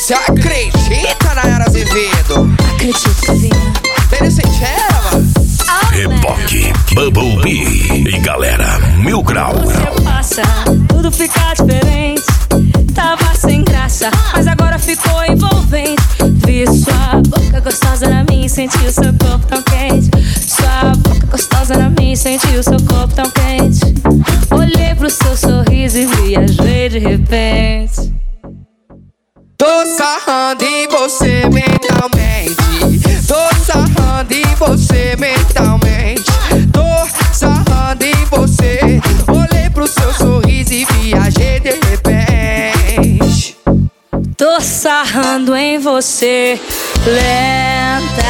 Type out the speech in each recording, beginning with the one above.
Você acredita, Nayara Azevedo? Acredito, Cavinha. Ele sente ela? Reboque, Bumblebee e galera, Mil Grau. Você passa, tudo fica diferente. Tava sem graça, mas agora ficou envolvente. Vi sua boca gostosa na minha e senti o seu corpo tão quente. Sua boca gostosa na minha e senti o seu corpo tão quente. Olhei pro seu sorriso e viajei de repente. Tô sarrando em você mentalmente. Tô sarrando em você mentalmente. Tô sarrando em você. Olhei pro seu sorriso e viajei de repente. Tô sarrando em você lentamente.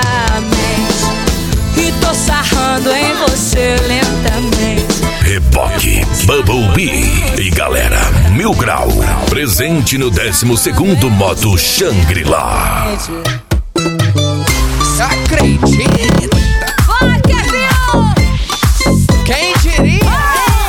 E tô sarrando em você lentamente. Reboque, Bumblebee e galera, Mil Grau. Presente no 12º Moto Shangri-La. Você acredita? Vai, Kevin! Quem diria?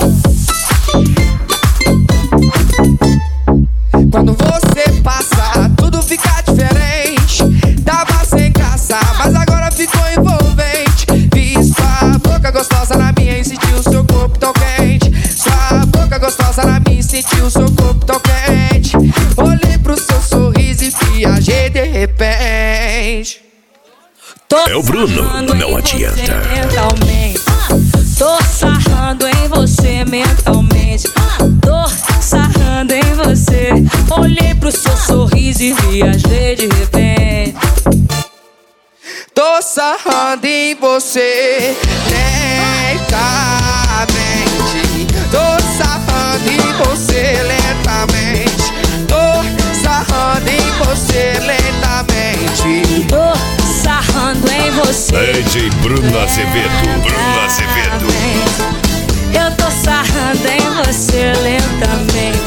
Quando você passa, tudo fica diferente. Tava sem graça, mas agora ficou envolvente. Vi sua boca gostosa na minha e senti o seu corpo tão quente. Sua boca gostosa na minha e senti o seu corpo tão quente. Olhei pro seu sorriso e viajei de repente. É o Bruno, não adianta. Mentalmente. Tô sarrando em você mentalmente. Tô sarrando em você. Olhei pro seu sorriso e viajei de repente. Tô sarrando em você lentamente. Tô sarrando em você lentamente. Tô sarrando em você lentamente. Tô sarrando em você. DJ Bruno Azevedo, Bruno Azevedo. Eu tô sarrando em você lentamente.